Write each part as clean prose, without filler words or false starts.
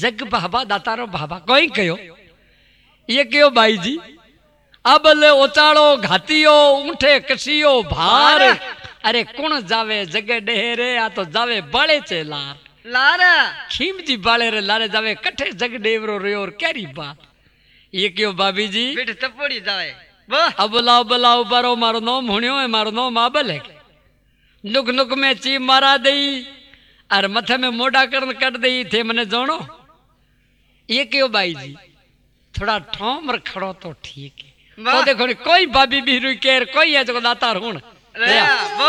जग बाबा दातारो बाबा कोई कहो ये कहो भाई जी अबल ओचाड़ो घातियो ऊंठे कसियो भार अरे कौन जावे जगे डेरे आ तो जावे बाले चे लार लार खीम जी बाले रे लारे जावे कठे जग डेवरो रे और कैरी बात ये क्यों भाभी जी बेटे तपोड़ी जावे अबला अबला उबारो मारो नाम हुणियो है मारो नाम अबल है नुक नुक में ची मारा दई और मथे में मोड़ा करन कट दई थे मने जानो ये क्यों भाई जी थोड़ा ठोम खड़ो तो ठीक है तो देखो कोई भाभी भी रुई केर कोई है जो दातार हुण रे वो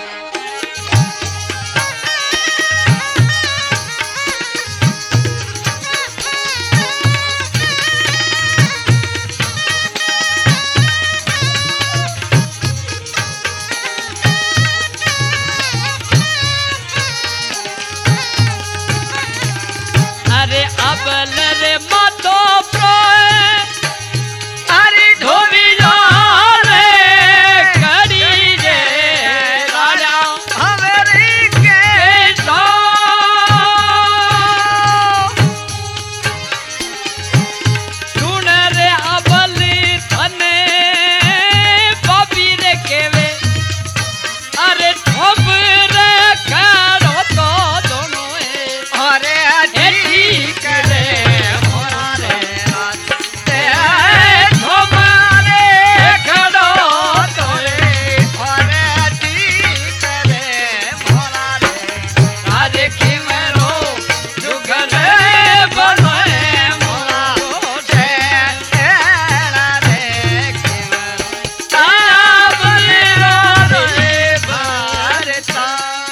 अरे अबल रे मातो प्रोए अरे धोबी रे कड़ी रे राजा हवेरी के सो सुन रे अबल थने बाबी रे केवे अरे ठोब रे करो तो दोनों अरे ठीक रे मोरा रे रास्ते ठोबारे खड़ो तोरे अरे ठीक रे मोरा रे आज खिमरो जुगले बनए मोरा रे रे ताब रो रे भारता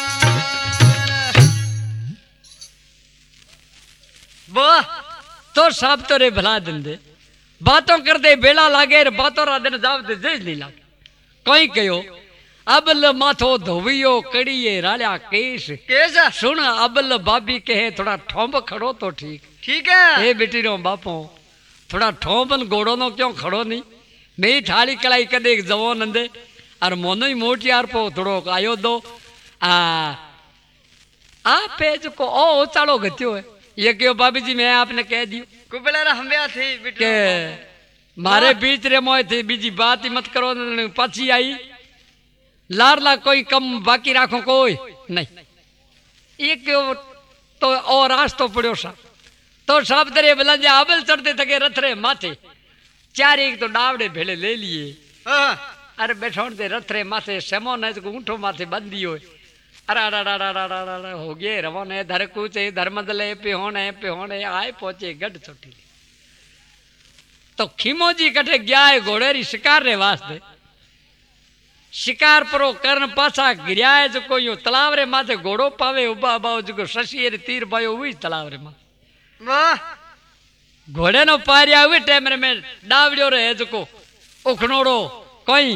वाह तो साहब तो रे भला दिन दे बातों कर दे बेला लागे रे बातों रा दिन जाव दे जेज नहीं लागे कोई कहो अबल माथो धोवियो कड़िए राल्या केश कैसा सुन अबल बाबी कहे थोड़ा ठोंब खड़ो तो ठीक ठीक है ए बेटी रो बापो थोड़ा ठोंबन घोड़ो नो क्यों खड़ो नहीं मेरी थाली कलाई कदे एक जवान अंदे और मोनो ही मोटी यार पो थोड़ो आयो दो आ पेज को ओ चालो गत्यो है ये क्यों भाभी जी मैं आपने कह दियो कुबलेरा हम्या थी के बिटो मारे बीच रे मोय थी बीजी बात ही मत करो पाछी आई लारला कोई कम बाकी राखो कोई नहीं ये क्यों तो और रास तो पड़ो सा तो सब तेरे बलंजा अबल चढ़ते थके रथरे माथे चार एक तो डावड़े भेले ले लिए अरे बैठों दे रथरे माथे सेमो ने जो ऊंठो माथे बंद दियो अरे अरे हो गए रवाने धर कूचे धर्मदले पिहोने आए पहुंचे गढ़ छोटी तो खीमो जी कठे गया है घोड़े री शिकार रे वास्ते शिकार परो करण पासा गिरया है जो कोई तालाब रे माथे घोड़ो पावे उबा बाओ जो शशि रे तीर बायो हुई तालाब रे माथे वाह घोड़े नो पारिया हुई टाइम रे में डावड़ियो रे जो को उखनोड़ो कोई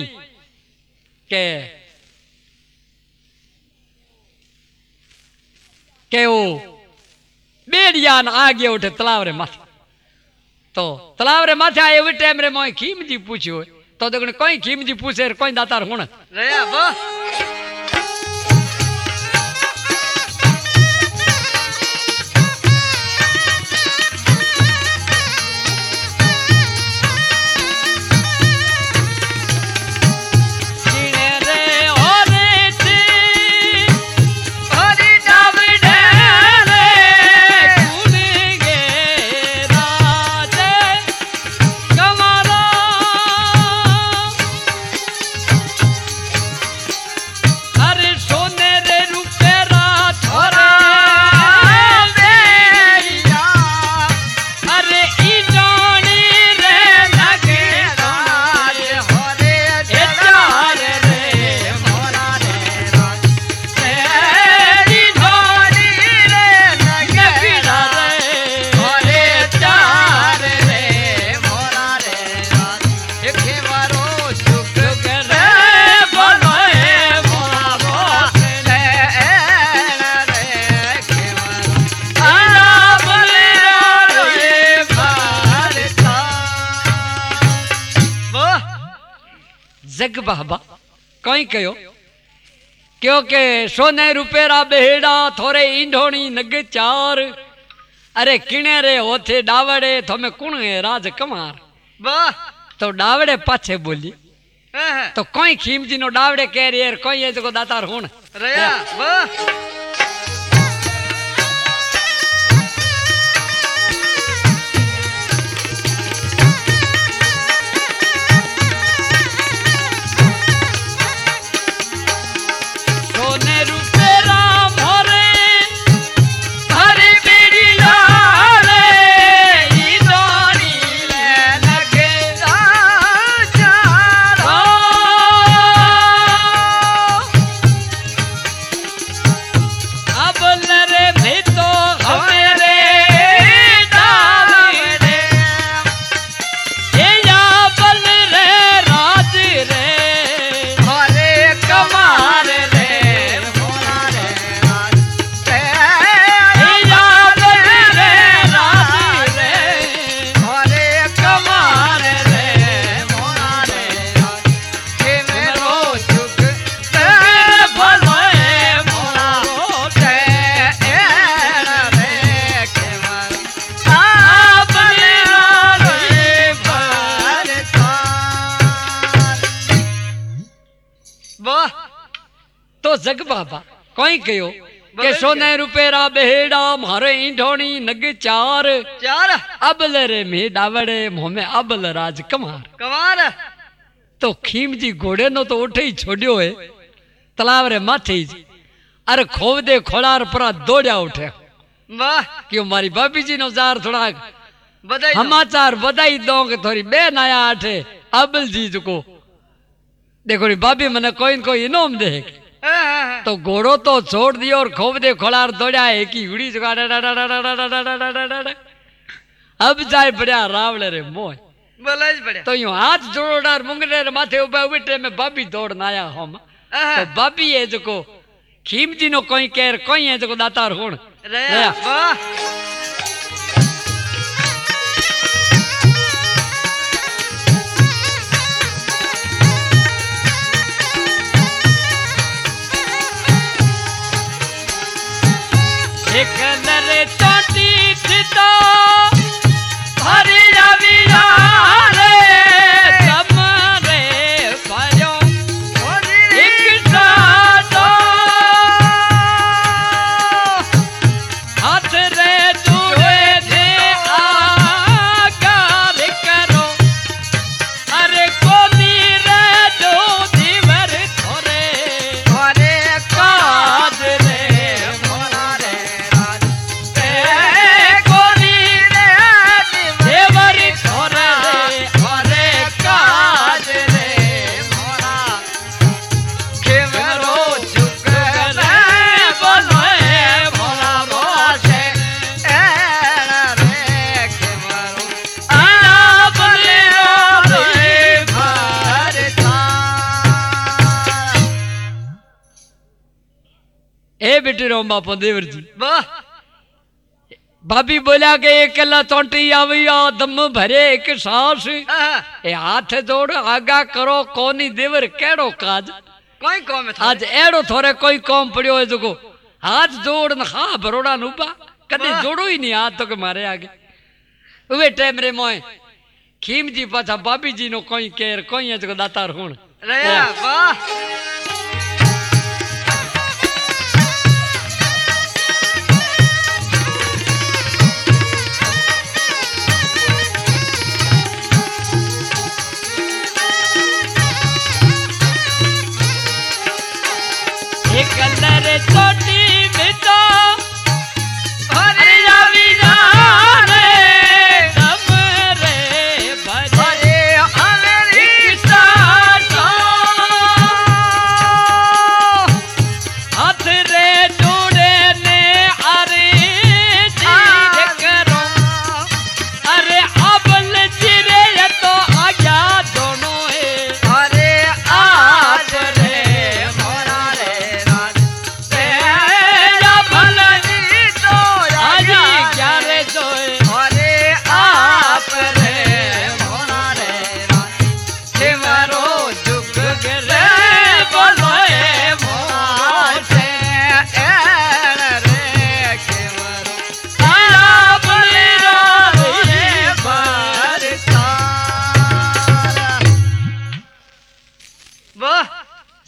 के वो बेड़ियान आगे उठे तालाब रे माथे तो तालाब रे माथे आए हुए टाइम रे मोय खीम जी पूछियो तो देखने कोई खीम जी पूछे कोई दातार हुण रे वाह जग बाबा कई कयो क्योंकि सोने रुपेरा बेड़ा थोरे ईंढोणी नग चार अरे किणे रे होथे डावड़े थमे कुण है राज कमार। वाह तो डावड़े पाछे बोली हाँ, तो कोई खीमजी नो डावड़े कह रही है कोई ऐसे को दातार हुण रया वाह सोने रूपे राम होरे हरी बीड़ी लाले ई दोनी लगे अब लरे भी तो हमेरे डावड़े ये या बल रे राज रे हरे कमार रे हमारे ये या बल रे राज रे हरे कमार रे हमारे के मेरो चुक तेरे भले मोरो रे के मर आप मेरा रे वाह तो जग बाबा कोई कहो के सोने रुपेरा बेड़ा मारे ईंढोणी नग चार चार अबल रे में डावड़े मुंह में अबल राज कमार। कमार तो खीम जी घोड़े नो तो उठे ही छोड़ियो है तालाब रे माथे जी अरे खोव दे खोलार परा दौड़या उठे वाह क्यों मारी भाभी जी नो जार थोड़ा बधाई समाचार बधाई दो के थोड़ी बेन आया आठे अबल जी को देखो री भाभी मने कोई न कोई इनाम दे तो घोड़ो तो छोड़ दियो और खोब दे खोलार दौड़ा है कि उड़ी चुका अब जाए बढ़िया रावले रे मोह बोला बढ़िया तो यूं हाथ जोड़ो डार मुंगरे रे माथे उबे उबे में भाभी दौड़ ना आया हम तो भाभी है जो खीम जी नो कोई केर कोई है जो दातार हुण रया वाह एक नरे चोटी थितो हरी रविया रे तमरे भयो एक साथो हाथ रे दूरे दे आकार करो अरे कोनी रे दो दीवर थोरे हरे काज रे हमारे कोनी रे देवर थोरे अरे काज रे मोरा के मेरो चुक रे बनवे मोरा रोशे रे के मरो आया बले रे हरे ए बेटी रोम बापो देवर जी वाह भाभी बोला के एक कला चोटी आवी आ दम भरे एक सांस ए हाथ जोड़ आगा करो कोनी देवर केड़ो काज कोई कौम में था आज एड़ो थोड़े कोई कौम पड़ियो है जो हाथ जोड़ न खा बरोड़ा नुबा कदे वाह। जोड़ो ही नहीं हाथ तो के मारे आगे वे टाइम रे मोय खीम जी पाछा भाभी जी नो कोई केर कोई है जो दातार हुण रया वाह एक कलर छोटी बितो हरे रविया रे तम रे भरे हरे हमेरी साथो हाथ रे जोड़े ने अरे जी करो अरे अबल चिरे तो आया दोनों है हरे आज रे मोरा रे राज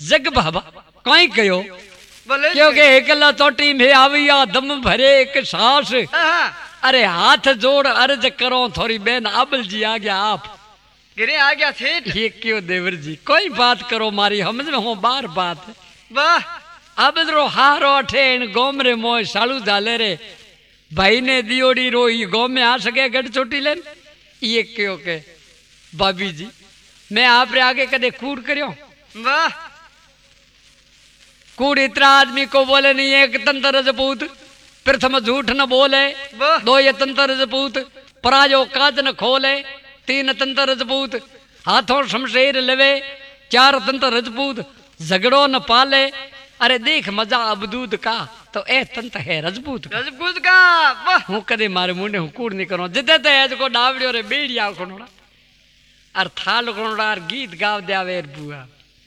जग बाबा कहीं कहो बोले क्योंकि एकला चोटी में आविया दम भरे एक सांस अरे हाथ जोड़ अर्ज करो थोड़ी बहन आबल जी आ गया आप गिरे आ गया थे ये क्यों देवर जी कोई बात करो मारी समझ में हो बार बात वाह अब रो हारो अठे इन गोमरे मोय सालू झाले रे भाई ने दियोड़ी रो ये गाँव में आ सके गढ़ चोटी लेन ये क्यों के भाभी जी मैं आप रे आगे कदे कूड़ करियो वाह कूड़ इतना आदमी को बोले नहीं एक तंत्र रजपूत प्रथम झूठ न बोले वाह दो ये तंत्र रजपूत पराजो काज न खोले तीन तंत्र रजपूत हाथों शमशेर लेवे चार तंत्र रजपूत झगड़ो न पाले अरे देख मजा अबदूद का तो ए तंत्र है रजपूत का रजपूत का वाह हूँ कदे मारे मुंडे हूँ कूड़ नहीं करो जिते ते है को डावड़ियो रे बेड़िया कोनोड़ा और थाल कोनोड़ा और गीत गाव देवे बुआ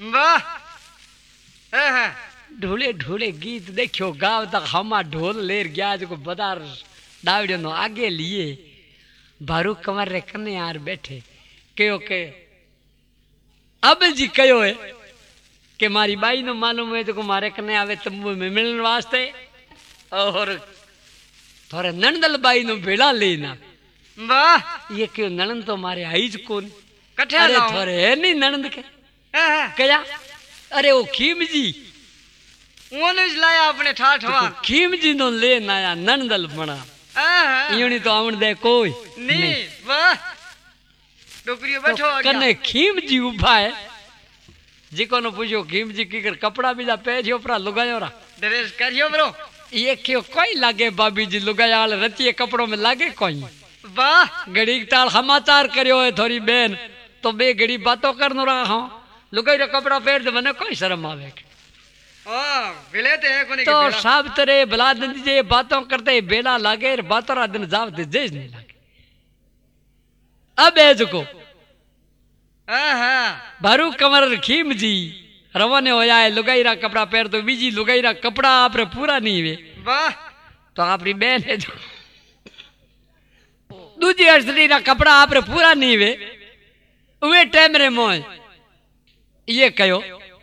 वाह है ढोले ढोले गीत देखियो गाव तक हमा ढोल लेर गया जो बदार डावड़ियो नो आगे लिए भारू कमर रे कने यार बैठे कहो के अब जी कहो है कि मारी बाई नो मालूम है जो मारे कने आवे तंबू में मिलने वास्ते और थोड़े नंदल बाई नो भेड़ा लेना वाह ये क्यों ननंद तो मारे आईज कौन कठे अरे लाओ थोड़े है नहीं ननंद के है कया अरे वो खीम जी उन्होंने लाया अपने ठाठ हवा खीम जी नो ले नाया नंदल बना यूनी तो आवन दे कोई नहीं वाह टोकरियो बैठो आ गया कने खीम जी उभा है जिको नो पूछो खीम जी की कर कपड़ा भी जा पहरियो परा लुगायो रा ड्रेस करियो ब्रो ये क्यों कोई लागे भाभी जी लुगाया रतिये कपड़ों में लागे कोई वाह घड़ी ताल समाचार करियो है थोड़ी बहन तो बे घड़ी बातों करनो रहा हूं लुगाई रो कपड़ा पहर दे मने कोई शर्म आवे ओ बिलेते है कोनी तो सब तरह भला दिन जे बातों करते बेला लागे बातों रा दिन जाव दे जेज नहीं लागे अब एज को भारू कमर खीम जी रवाने हो जाए लुगाई रा कपड़ा पहर तो बीजी लुगाई रा कपड़ा आप रे पूरा नहीं हुए वाह तो आपरी बहन है जो दूजी असली रा कपड़ा आप रे पूरा नहीं हुए वे टाइम रे मोय ये कहो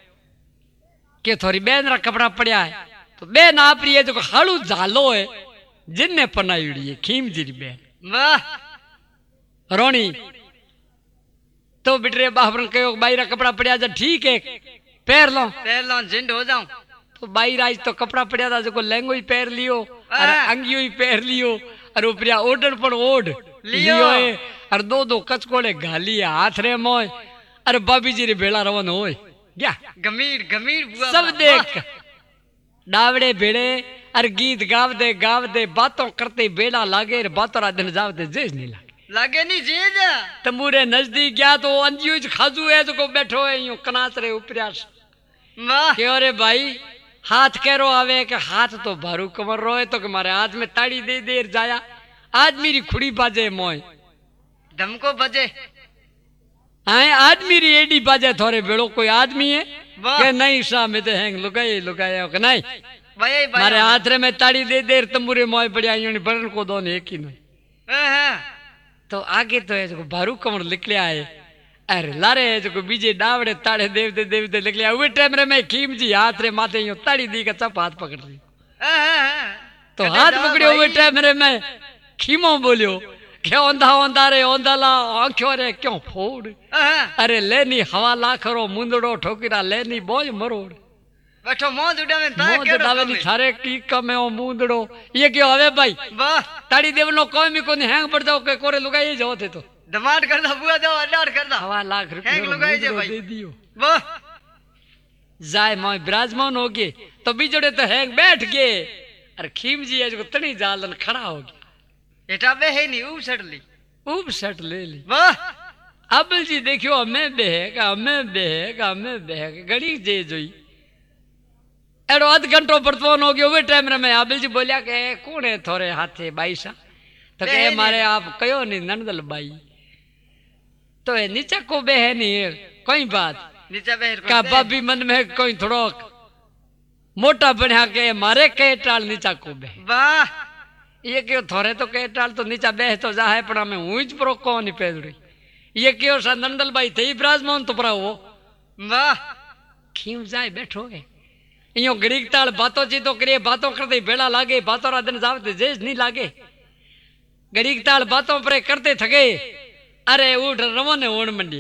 कि थोड़ी बहन रा कपड़ा पड़ा है तो बहन आप रही है जो हालू झालो है जिनने पनाई है खीम जी री बहन वाह रोनी तो बिटरे बाबर कहो बाई रा कपड़ा पड़ा जा ठीक है पैर लो जिंद हो जाऊं तो बाई राज तो कपड़ा पड़ा था जो लहंगो ही पैर लियो और अंगियो ही पैर लियो और ऊपरिया ओडर पर ओढ़ लियो है और दो दो कचकोड़े घाली हाथ रे मोय अरे बाबी जी रे बेड़ा रवन होए क्या गमीर गमीर बुआ सब देख डावड़े बेड़े और गीत गाव दे बातों करते बेड़ा लागे बातों रा दिन जाव दे जेज नहीं लागे नहीं जीज तंबूरे नजदीक गया तो अंजियो खाजू है जो बैठो है यूं कनाच रे ऊपरिया वाह क्यों रे भाई हाथ करो आवे कि हाथ तो भारू कमर रोए तो कि मारे हाथ में ताड़ी दे देर जाया आज मेरी खुड़ी बाजे मोय धमको बजे आए आज मेरी एडी बाजे थोड़े बेड़ो कोई आदमी है वाह कि नहीं सा में तो हैंग लुगाए कि नहीं भाई मारे हाथ रे में ताड़ी दे देर तंबूरे मोय पड़िया यूं बरन को दोन एक ही नहीं तो आगे तो है जो भारू कमर निकलिया है अरे लारे है जो बीजे डावड़े ताड़े देवते निकलिया हुए टाइम रे मैं खीम जी हाथ रे माथे यूं ताड़ी दी का चप हाथ पकड़ ली तो हाथ पकड़ियो हुए टाइम रे मैं खीमो बोलियो क्या ओंधा रे ओंधाला आंखों रे क्यों फोड़ अरे लेनी हवा लाखरो मुंदड़ो ठोकरा लेनी बोझ मरोड़ बैठो मौज उड़ावे नहीं थारे की कमे ओ मुंदड़ो ये क्यों हवे भाई वाह ताड़ी देवनो कोई भी कोनी हैंग पड़ जाओ के कोरे लुगाई जाओ थे तो धमाट करदा बुआ जाओ अडाड़ करदा हवा लाख हैंग लुगाई जे रुपये भाई दे दियो वाह जाए मोय विराजमान हो गए तो बिजोड़े तो हैंग बैठ गए अरे खीम जी है जो तनी जालन खड़ा हो गया एटा बे है नहीं ऊब सट ली ऊब सट ले ली वाह अब जी देखियो हमें बेहेगा घड़ी जे जोई एड़ो आध घंटो बर्तमान हो गयो वे टाइम रे मैं आबिल जी बोलिया के कौन है थोड़े हाथे बाई सा तो कहे मारे आप कहो नहीं नंदल बाई तो ये नीचा को बेहे नहीं कोई बात नीचा बेहर का बाबी मन में कोई थोड़ो मोटा बढ़िया के मारे के टाल नीचा को बेहे वाह ये क्यों थोड़े तो के टाल तो नीचा बेह तो जा है पड़ा मैं ऊंच पर कौन नहीं पेड़ ये क्यों सा नंदल बाई थे विराजमान तो पड़ा वो वाह खीम जाए बैठो है इयो गरीक ताल बातों चीतो करे बातों करते बेड़ा लागे बातों रा दिन जावते जेज नहीं लागे गरीक ताल बातों पर करते थके अरे उठ रवो ने ओण मंडी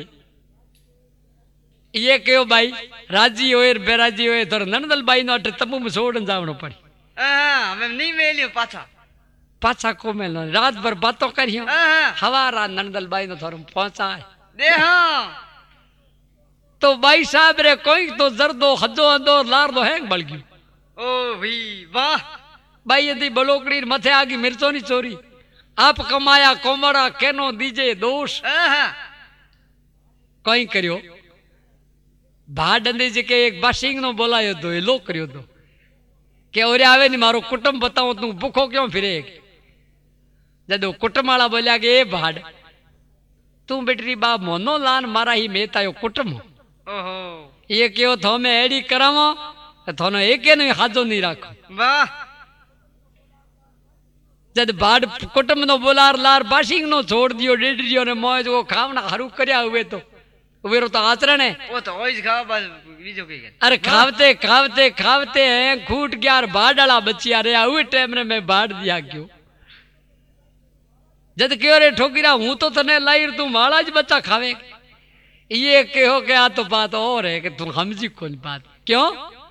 ये कहो भाई राजी होए बेराजी होए तो नंदल बाई नो अट तंबू में छोड़न जावणो पड़ी हमें नहीं मेलियो पाछा पाछा को मेलो रात भर बातों करियो हाँ हवारा नंदल बाई नो थोरम पहुंचाए दे हाँ तो भाई साहब रे कोई तो जरदो हजो अंदो लार दो हैंग बल गयो ओ भाई वाह भाई यदि बलोकड़ी मथे आगी मिर्चो नी चोरी आप कमाया कोमड़ा केनो दीजे दोष हाँ कई करियो भाडंदी जी के एक बाशिंग नो बोलायो दो ये लो करियो दो के ओरे आवे नी मारो कुटुंब बताओ तू भूखो क्यों फिरे जदो कुटुंब वाला बोलिया के ए भाड तू बेटरी बाप मोनो लान मारा ही मेतायो कुटुंब ओहो ये क्यों थो में एडी करावो थोनो एके नहीं हाजो नहीं राखो वाह जद भाड कुटुंब नो बोलार लार बाशिंग नो छोड़ दियो डेडरियो ने मौज वो खावना हरू करया हुए तो वेरो तो आचरण है वो तो ओइज खा बस बीजो के अरे खावते खावते खावते हैं खूट गया बाडाला बचिया रे हुए टाइम रे मैं बाढ़ दिया क्यों जद क्यों रे ठोकीरा हूं तो तने लाई तू माला ज बच्चा खावे ये कहो के आ तो बात और है कि तू समझी कौन बात क्यों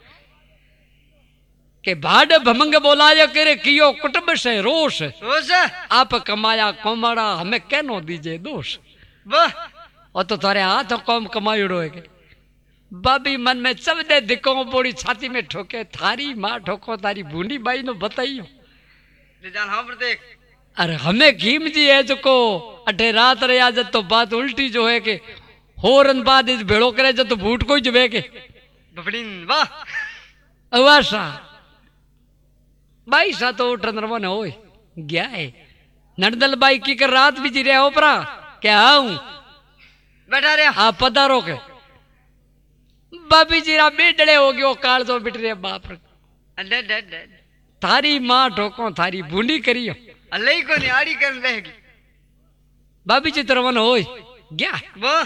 के भाड भमंग बोलायो करे कियो कुटुंब से रोष रोज आप कमाया कोमड़ा हमें कहनो दीजे दोष वाह और तो थारे हाथ कौम कमायुड़ो है के बाबी मन में चवदे दिको बोड़ी छाती में ठोके थारी माँ ठोको तारी बूंदी बाई नो बताइयो ले जान हाँ पर देख अरे हमें घीम जी है जो को अठे रात रे आज तो बात उल्टी जो है के होरन बाद इस भेड़ो करे जो तो बूट को जबे के बफड़ीन वाह अवासा बाई सा तो उठन रवो ने होए गया है नंदल बाई की कर रात भी जी रहे हो परा क्या आऊं बैठा रे हाँ पधारो के बाबी जी रा बेडड़े हो गयो काल तो बिट रे बाप रे अड्डे अड्डे अड्डे थारी माँ ठोको थारी बूंदी करियो अल्लाह को नहीं आड़ी कर रहेगी बाबी जी तरवन होए गया वाह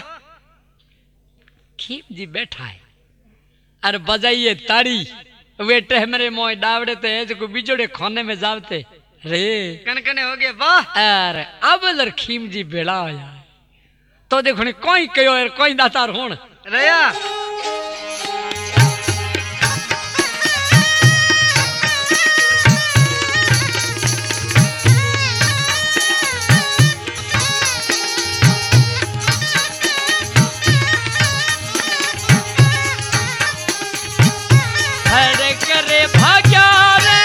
खीम जी बैठा है अरे बजाइए ताड़ी वे टहमरे मोय डावड़े ते है जो बिजोड़े खाने में जावते रे कनकने हो गए वाह अरे अब लर खीम जी बेड़ा आया तो देखो ने कोई कयो यार कोई दातार होण रया हरे करे भाग्या रे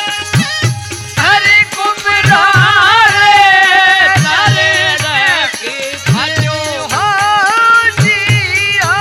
हरे कुमरा रे तारे रखी भाजो हाजी हो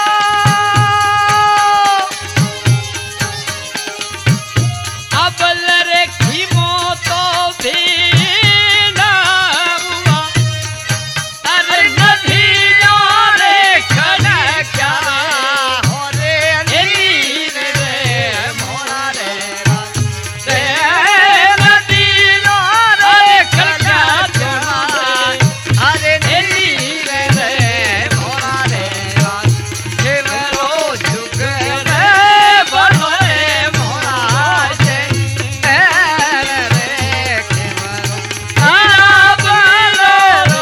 अब लरे खीमो तो भी ना हुआ अरे नदी रे खड़ा क्या हो रे नीर रे मोरा रे रे नदी रे खड़ा हरे नीर रे मोरा रे खेमरो जुग रे बलोए मोरा रे खेमरो अब लरो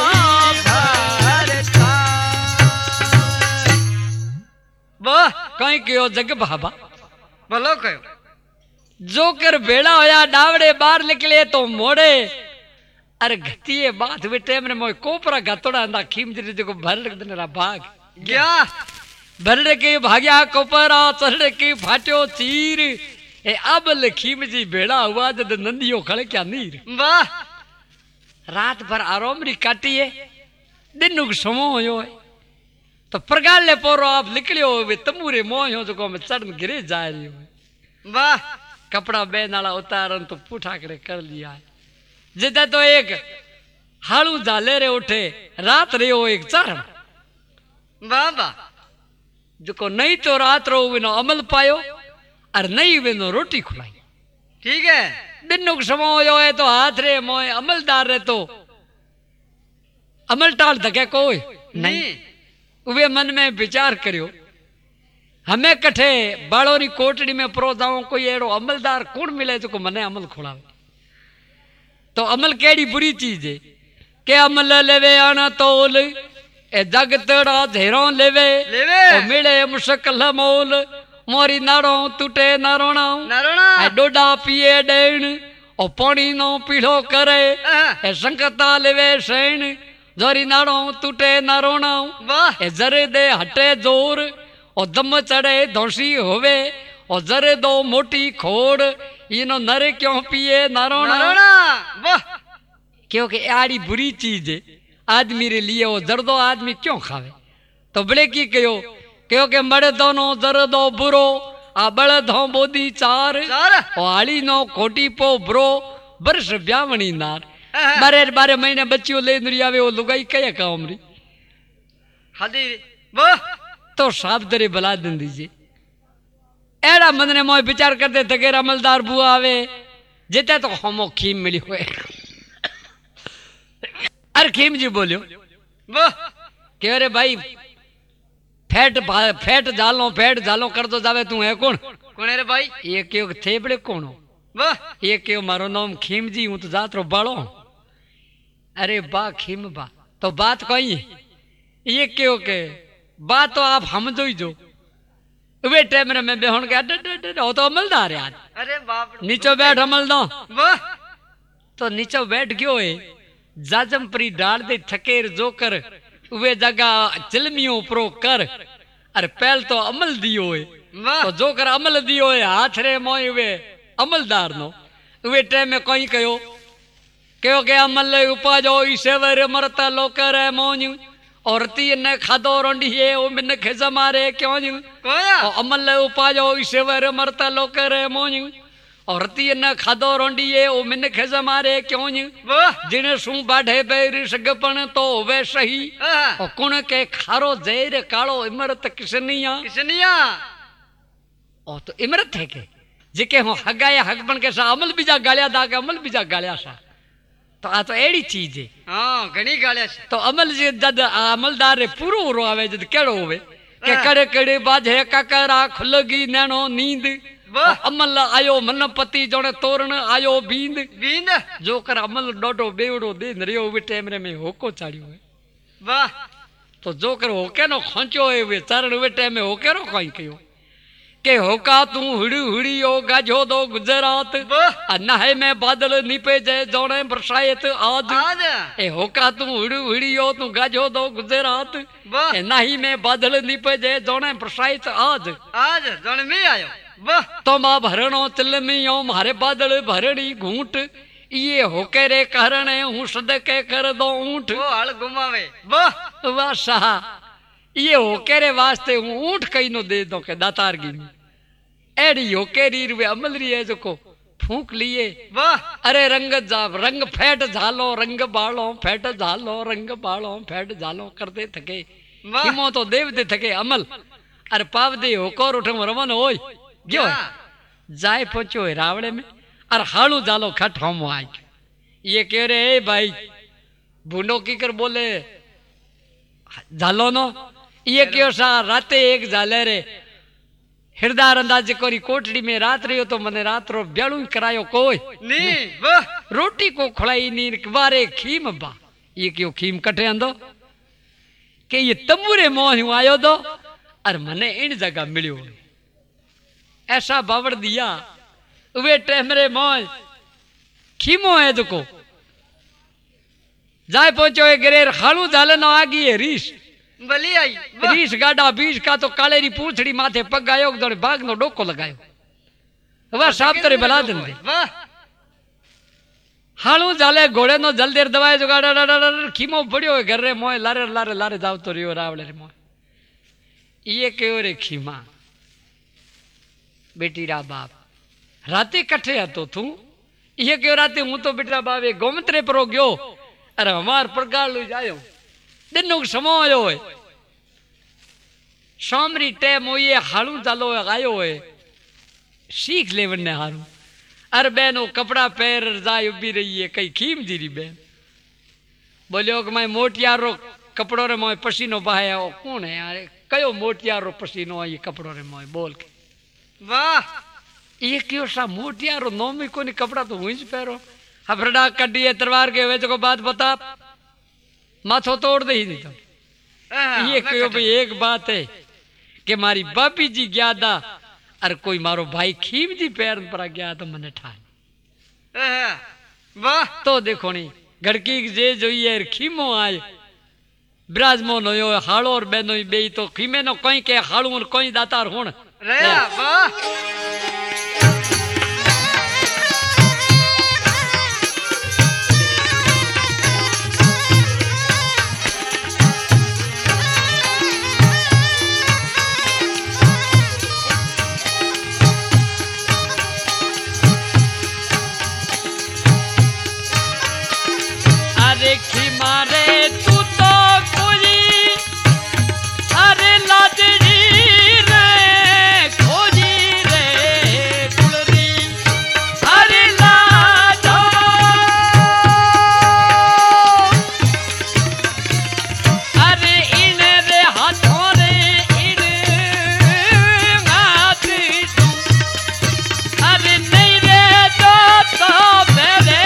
वाह कहीं कहो जग बाबा बोलो कयो जोकर बेड़ा होया डावड़े बाहर निकले तो मोड़े अरे घतिए बात वे टाइम ने मोय कोपरा गतोड़ा अंदा खीम जी जो भरड़ दनरा भाग गया भरड़ के भाग्या कोपरा चढ़ के फाट्यो चीर ए अब खीम जी बेड़ा हुआ जद नंदियो खड़े क्या नीर वाह रात भर आरोमरी काटी है दिन समो होयो है तो प्रगाल ले पोरो आप निकलियो वे तमूरे मोह हो जो में चढ़ गिरे जा रही हो वाह कपड़ा बे नाला उतारन तो पूठा करे कर लिया है जिदा तो एक हाड़ू जाले रे उठे रात रे हो एक चरण वाह वाह जो नहीं तो रात रो विनो अमल पायो और नहीं विनो रोटी खुलाई ठीक है दिन समय हो है तो हाथ रे मोए अमलदार रे तो अमल टाल धके कोई नहीं वे मन में विचार करियो हमें कठे बाड़ो री कोटड़ी में परो जाऊं कोई एड़ो अमलदार कौन मिले जो मने अमल खोलावे। तो अमल केड़ी बुरी चीज है के अमल लेवे आना तोल ए जग तेड़ा झेरों लेवे ओ मिले मुश्किल मोल मोरी नारों टूटे नारोना ए डोडा पिए डेण ओ पानी नो पीढ़ो करे ए संकता लेवे सैन जोरी नारों टूटे नारोना ए जरे दे हटे जोर ओ दम चढ़े धोसी होवे ओ जरे दो मोटी खोड़ इनो नरे क्यों पिए नारोना क्योंकि आड़ी बुरी चीज है आदमी रे लिए वो जर्दो आदमी क्यों खावे। तो बड़े की कहो क्योंकि मड़े दोनों जर्दो बुरो आ बड़े धो बोदी चार ओ आली नो खोटी पो ब्रो बरस ब्यावणी नार बारे 12 महीने बच्चियों ले नरी आवे वो लुगाई कया काम री तो साफ दरे बला दिन दीजिए एड़ा मन ने मोय विचार करते तकेर अमलदार बुआ आवे जेते तो होमो खीम मिली हुए अरे खीम जी बोलियो के अरे भाई फेट जालो कर दो जावे तू है कौन है रे भाई ये क्यों थे बड़े कौन हो ये क्यों मारो नाम खीम जी हूं तो जात रो बाड़ो अरे बा खीम बा तो बात कोई ये क्यों के बात तो आप हम जो ही जो वे टाइम में बेहोन के हो तो अमलदार है आज अरे बाप नीचे बैठ अमलदार तो नीचे बैठ गयो है जाजमपरी डाल दे थकेर जो कर वे जगह चिलमियों प्रो कर अरे पहल तो अमल दियो है तो जो कर अमल दियो है हाथ रे मोय वे अमलदार नो वे टाइम में कोई कहो क्यों के अमल उपाजो ईसेवर मरता लोकर है मोन्यू और ती ने खादो रोंडी है ओ मिन खेज मारे क्यों न्यू अमल उपाजो ईसेवर मरता लोकर है मोन्यू और ती न खादो रोंडी है ओ मिन खेज मारे क्यों जिने सू बाढ़े बैर सगपन तो वे सही और कुण के खारो जैर कालो इमरत किसनिया ओ तो इमरत है के जिके हो हगाया हक बन के सा अमल बीजा गालिया दा के अमल बीजा गालिया सा तो आ तो एड़ी चीज है हां घणी गालिया तो अमल जे जद अमलदार रे पूरो रो आवे जद केड़ो होवे के कड़े कड़े बाजे काकरा खुलगी नैनो नींद अमल आयो मन पति जोने तोरण आयो बींद बींद जो कर अमल डोडो बेवड़ो दे नरियो वे टाइम रे में होको चाड़ियो है वाह तो जो कर होके नो खोंचो है वे चरण वे टाइम में होके रो कोई कयो के होका तू हुड़ी हुड़ी ओ गाजो दो गुजरात नहे में बादल निपे जय जोने बरसायत आज ए होका तू हुड़ी हुड़ी ओ तू गाजो दो गुजरात ए नाही में बादल निपे जय जोने बरसायत आज जोने में आयो तो मां भरणो तिलमियो मारे बादल भरणी घूंट ये होके रे करणे हूं सदके कर दो ऊंट वो हल घुमावे वाह साहा ये होके रे वास्ते हूं ऊंट कई नो दे दो के दातारगी में एड़ी होके री वे अमल री है जो को फूंक लिए अरे रंग फेट झालो रंग बालो फेट झालो रंग बालो फेट झालो करते थके हिमो तो देव दे थके अमल अरे पाव दे होकर उठम रमन होय गयो जाए पहुंचो है रावड़े में और हालू जालो खट हम आई ये कह रहे भाई भूंडो की कर बोले झालो नो ये क्यों सा राते एक झाले रे हृदय अंदाज कोरी कोटड़ी में रात रही हो तो मने रात रो ब्यालू करायो कोई नहीं रोटी को खड़ाई नी बारे खीम बा ये क्यों खीम कटे अंदो के ये तंबूरे मोह आयो दो और मने इन जगह मिलियो ऐसा बावड़ दिया वे टेमरे मोय खीमो है जो को जाए पहुंचो है गिरेर खालू झाले नो आगी है रीस बली आई रीस गाडा बीज का तो काले री पूछड़ी माथे पग आयो दौड़े बाग नो डोको लगायो वह साफ तरे बला दिन दे हालू झाले घोड़े नो जल्दी दवाए जो गाड़ा खीमो पड़ियो है घर रे मोय लारे लारे लारे जाव तो रियो रावले रे मोय ये कहो रे खीमा बेटी रा बाप राते कठे हतो तू ये क्यों राते हूं तो बेटा बावे गोमत्रे पर गयो अरे हमार प्रकार लू जायो दिन समो आयो है शामरी टाइम हो ये हालू चालो आयो है सीख ले वने हारू अरे बहन वो कपड़ा पैर जाय उभी रही है कई खीम जीरी बहन बोलियो कि मैं मोटियारो कपड़ों रे मोए पसीनो बहाया ओ कौन है यार कयो मोटियारो पसीनो ये कपड़ों रे मोए बोल के वाह ये क्यों सा मोटियारो नोमी कोनी कपड़ा तो हुई पैरो हफड़ा कड्डी तलवार के वे को बात बता माथो तोड़ दे ही नहीं तो ये क्यों भाई एक बात है कि मारी बापी जी गया था अरे कोई मारो भाई खीम जी पैर पर गया तो मने ठान वाह तो देखो नहीं घड़की जे जोइए खीमो आए विराजमो नो हाड़ो और बेनो बे तो खीमे नो कोई के हाड़ू और कोई दातार हुण रया वाह खी मारे तू तो कोई अरे लाडली रे खोजी रे कुलरी अरे लाडो अरे इन रे हाथों रे इन हाथ अरे नहीं रे तो मेरे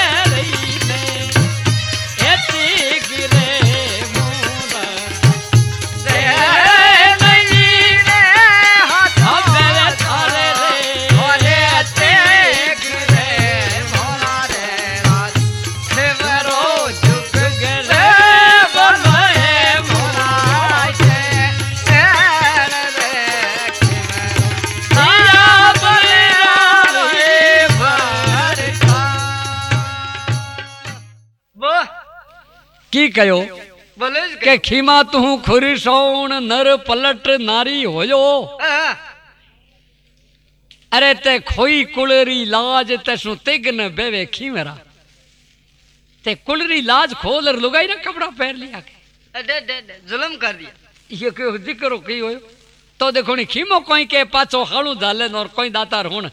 की कयो के खीमा तू खुरी सोण नर पलट नारी होयो अरे ते खोई कुलरी लाज तसु तिग न बेवे खीमरा ते कुलरी लाज खोल लुगाई ना कपड़ा पहन लिया के जुल्म कर दिया ये क्यों जिक्र की होयो तो देखो नी खीमो कोई के पाछो हालू डाले और कोई दातार हुण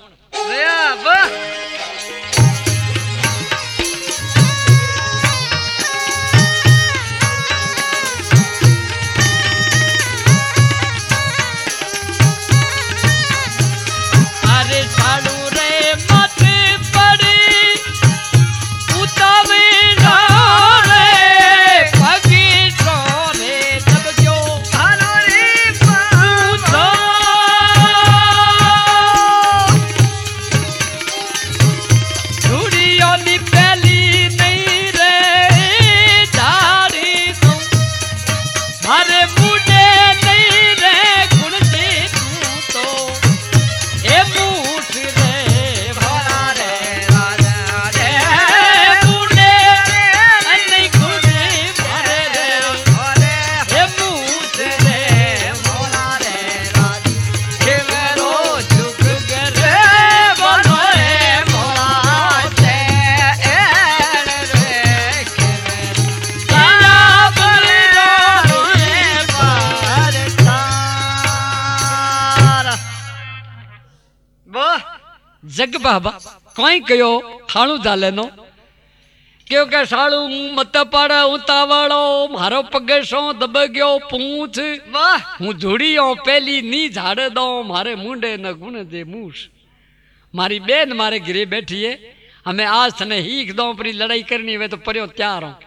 जग बाबा कोई कयो खाणू डाले नो क्योंकि साड़ू मत पड़ उतावड़ो मारो पगे सो दब गयो पूछ हूँ झुड़ियो पहली नी झाड़ दो मारे मुंडे न गुण दे मूस मारी बेन मारे घिरे बैठी है हमें आज थने हीख दो परी लड़ाई करनी वे तो परियो तैयार हो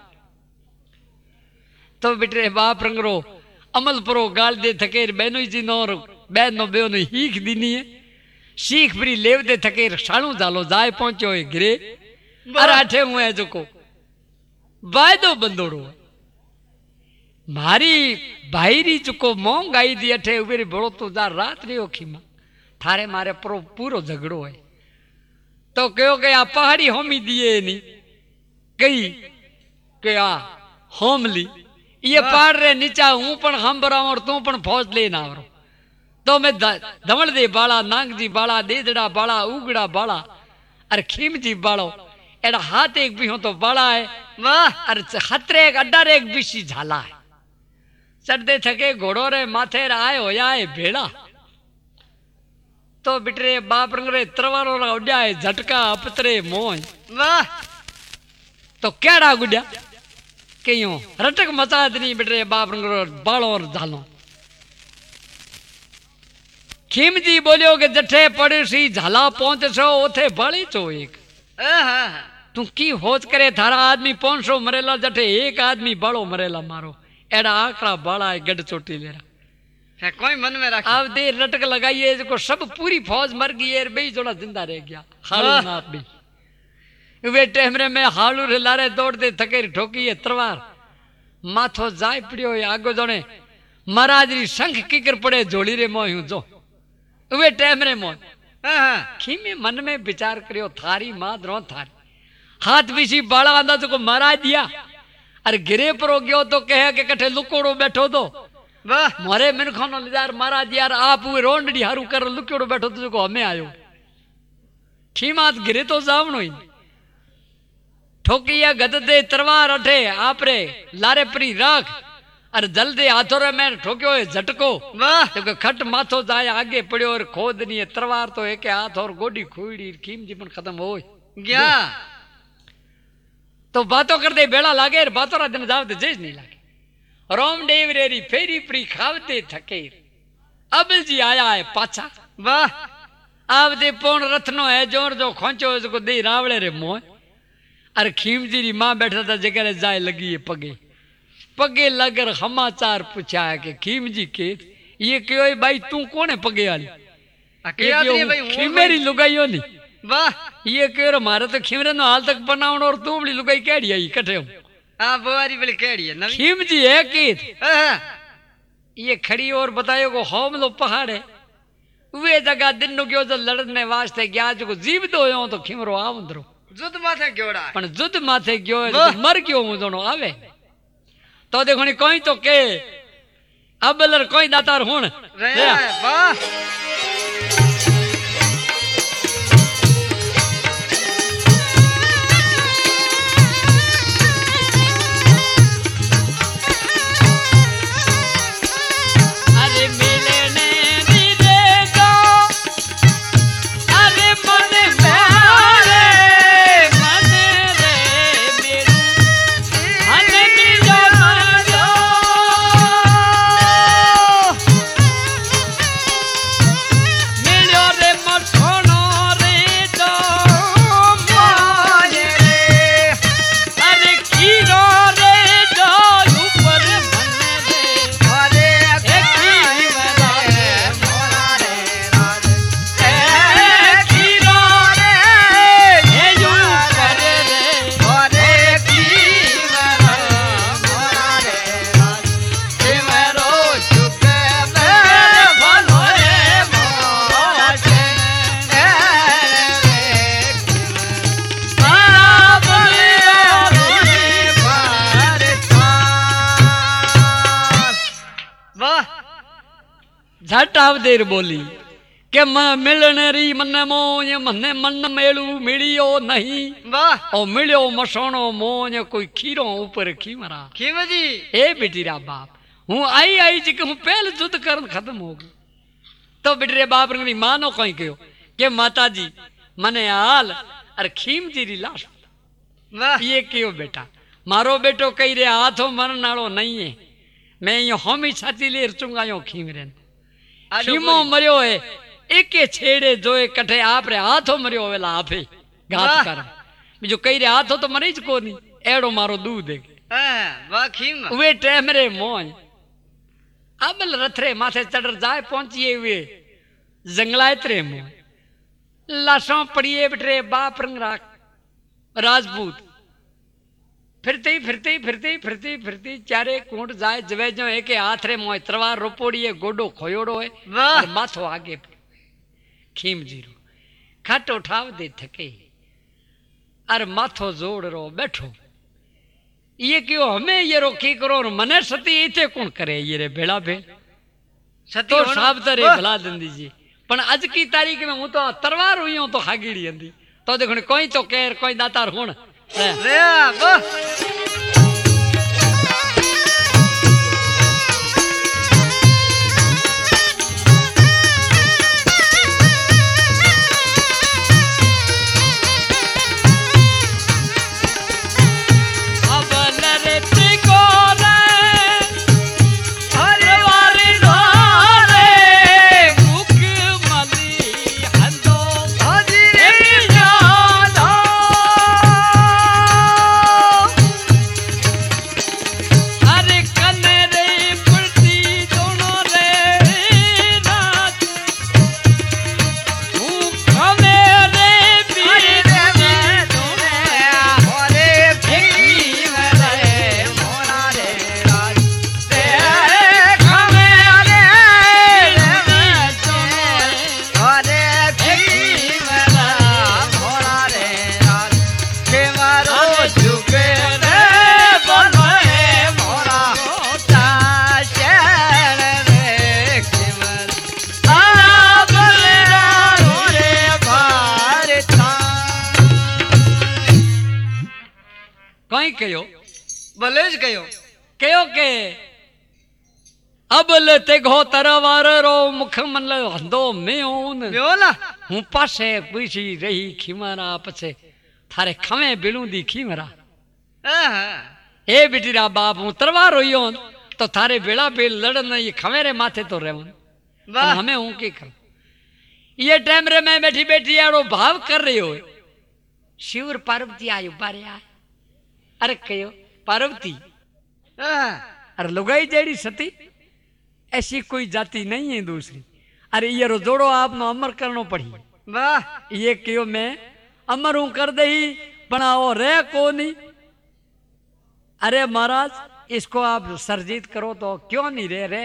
तो बेटे बाप रंगरो अमल परो गाल दे थकेर बहनो जी नो बहन नो बेनो हीख दीनी है सीख परी लेव दे थकेर साणू जालो जाए पहुंचो है घिरे अरे अठे हुए जो को वायदो बंदोड़ो मारी भाईरी चुको मोंग आई दी अठे उबेरी बड़ो तो जा रात रे ओखीमा थारे मारे पूरो झगड़ो है तो कहो के आ पहाड़ी होमी दिए नी कही के आ होमली ये पहाड़ रे नीचा हूं पण हम बराबर तू पण फौज लेना आवरो तो मैं धवल दे बाला नांग जी बाला देदड़ा बाला उगड़ा बाला अरे खीम जी बालो एड़ा हाथ एक भी हो तो बड़ा है वाह अरे खतरे एक अड्डा एक बिशी झाला है चढ़ते थके घोड़ो रे माथे आए होया है भेड़ा तो बिटरे बाप रंगरे तरवारो उड्या है झटका अपतरे मोह वाह तो केड़ा गुड्या कयूं रटक मचा दनी बेटे बाप रंगरो बालो और झालो खीमजी बोलियो कि जठे पड़ोसी झाला पहुंच छो ओथे बाली चो एक तू की होच करे थारा आदमी 500 मरेला जठे एक आदमी बालो मरेला मारो एड़ा आकड़ा बाला है गड चोटी ले है कोई मन में रख अब देर रटक लगाइए जो सब पूरी फौज मर गई है बई जोड़ा जिंदा रह गया हालू नाथ भी वे टेमरे में हालू रे लारे दौड़ते थकेर ठोकी है तलवार माथो जाय पड़ियो है आगो जोने महाराज री शंख किकर पड़े झोली रे मोह जो वे टेमरे मोह खीमे मन में विचार करियो थारी मां द्रो थारी हाथ विसी बाला आंदा जो महाराज दिया अरे गिरे पर गयो तो कहे के कठे लुकोड़ो बैठो तो वाह मोरे मिन खानो लिदार महाराज यार आप वे रोंडड़ी हारू कर लुकोड़ो बैठो तो जो हमें आयो खीमात गिरे तो जावनो ही ठोकिया गद दे तलवार अठे आपरे लारे परी राख अरे जल्दी हाथों रे मैं ठोक्यो है झटको वाह तो खट माथो जाए आगे पड़ियो और खोद नहीं है तलवार तो एक हाथ और गोडी खोईड़ी खीम जीवन खत्म हो गया तो बातों कर दे बेड़ा लागे और बातों रा दिन जावते जेज नहीं लागे रोमदेव रेरी फेरी परी खावते थके अब जी आया है पाछा वाह आप दे पौन रथनो है जोर जो खोंचो इसको दे रावले रे मोह अरे खीमजी री मां बैठा था जगह जाए लगी है पगे पगे लगर समाचार पूछा है कि खीमजी के ये क्यों है भाई तू कौन है पगे वाली खीमेरी लुगाइयो नहीं वाह ये क्यों मारे तो खीमरे नो हाल तक बनावण और तू बड़ी लुगाई केड़ी आई कठे हाँ बुआरी बड़ी केड़ी है नवी खीमजी है कि ये खड़ी और बतायो को होमलो पहाड़ है वे जगह दिन नु गयो जो लड़ने वास्ते गया जो जीव दो हो तो खीमरो आवंदरो जुद माथे क्योड़ा पण जुद माथे गयो मर गयो हूं दोनों आवे तो देखो नी कोई तो के अबलर कोई दातार हुन रे वाह झट आव देर बोली के मिलने री मन मोय मने मन मेलू मिलियो नहीं वाह ओ मिलियो मसोणो मोय कोई खीरो ऊपर खीमरा खीम जी ए बेटीरा बाप हूँ आई जी हूँ पहले जुद्ध करन खत्म हो गई तो बेटरे बाप री मानो कहीं कहो के माता जी मने हाल अरे खीम जी री लाश वाह ये क्यों बेटा मारो बेटो कही रे हाथों मरण नालो नहीं है मैं यो होमी छाती ले रचूंगा यो खीम रे खीमो मरियो है एक छेड़े जो कठे आप रे हाथों मरियो वेला आपे घात कर जो कही रे हाथों तो मरी ज कोनी एड़ो मारो दूध है वाह खीम वे टेमरे मोय अबल रथरे माथे चढ़ जाए पहुंचिए हुए जंगलायतरे मोय लाशों पड़िए बिटरे बाप रंग राजपूत फिरती चारे कूट जाए जवे जो एक हाथ रे मोय तलवार रोपोड़ी है गोडो खोयोड़ो है और माथो आगे खीम जीरो खट उठाव दे थके अरे माथो जोड़ रो बैठो ये क्यों हमें ये रोकी करो और मने सती इते कौन करे ये रे भेड़ा भेड़ सती तो साहब तरे भला दिन दीजिए पण आज की तारीख में हूं तो तलवार हुई हूं तो हागीड़ी अंदी तो देखो कोई तो केर कोई दातार हुण रे वाह अब लरे कयो भले ज कयो कयो के अबल ते घो तरवार रो मुख मन हंदो में ओन ॿियो न हूं पासे पूछी रही खीमरा पछे थारे खवे बिलू दी खीमरा ए बिटिरा बाप हूं तरवार होइयो तो थारे बेड़ा बेल लड़न ये खवेरे माथे तो रेवन वाह हमें हूं के कर ये टाइम रे मैं बैठी बैठी यारो भाव कर रही हो शिवर पार्वती आयो बारे आ अरे कयो पार्वती अरे लुगाई जेड़ी सती ऐसी कोई जाति नहीं है दूसरी अरे ये रो जोड़ो आपनो अमर करनो पड़ी वाह ये क्यों मैं अमर हूं कर दे ही बनाओ रे को नहीं अरे महाराज इसको आप सरजीत करो तो क्यों नहीं रे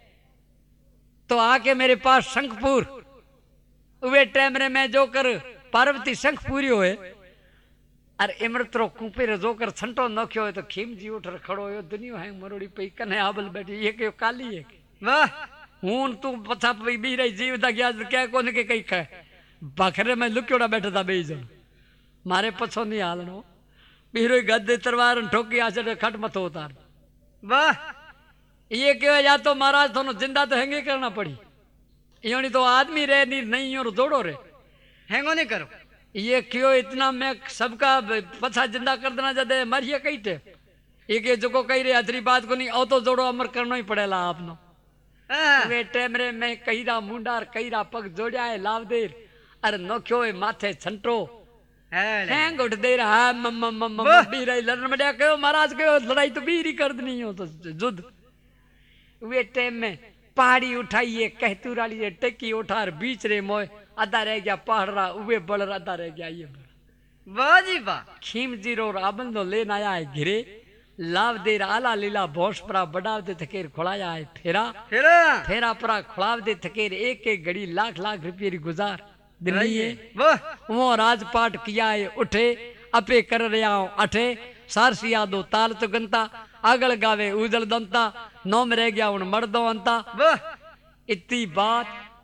तो आके मेरे पास शंखपुर वे टाइम रे मैं जो कर पार्वती शंखपुरी होए अरे इमरतरो कूपे रे जो कर छंटो नख्यो है तो खीम जी उठ खड़ो हो दुनिया है मरोड़ी पई कने आबल बैठी ये क्यों काली है वाह हूं तू पछा पई बी रही जीव दा गया क्या कोने के कई खाए बखरे में लुक्योड़ा बैठा था बेई जन मारे पछो नहीं हालनो बीरो गद्दे तरवार ठोकी आचड़े खट मथो उतार वाह ये क्यों या तो महाराज थोनो जिंदा तो हैंगे करना पड़ी योनी तो आदमी रहे नहीं और जोड़ो रे हैंगो नहीं करो ये क्यों इतना मैं सबका पछा जिंदा कर देना जदे मरिए कई टे ये जो कही रे अधरी बात को नहीं ओ तो जोड़ो अमर करना ही पड़ेला आपनो वे टेमरे में कईरा मुंडार कईरा पग जोड़िया है लाव देर अरे नोख्यो है माथे छंटो हैंग उठ दे रहा है बीर लड़न में कहो महाराज कहो लड़ाई तो बीर ही कर दनी हो तो जुद वे टाइम में पहाड़ी उठाइए कहतूर वाली टेकी उठार बीच रे मोय आधा रह गया पहाड़ा उबे बड़ आधा रह गया ये वाह जी वाह खीम जीरो राबन तो लेन आया है घिरे लाव देर आला लीला भोस परा बढ़ाव दे थकेर खुलाया है फेरा परा खुलाव दे थकेर एक एक घड़ी लाख लाख रुपये री गुजार दिल्ली है वो राजपाट किया है उठे अपे कर रहा हूं अठे सारसिया दो ताल तो गंता आगल गावे उजल दंता नौम रह गया उन मर्दों अंता इतनी बात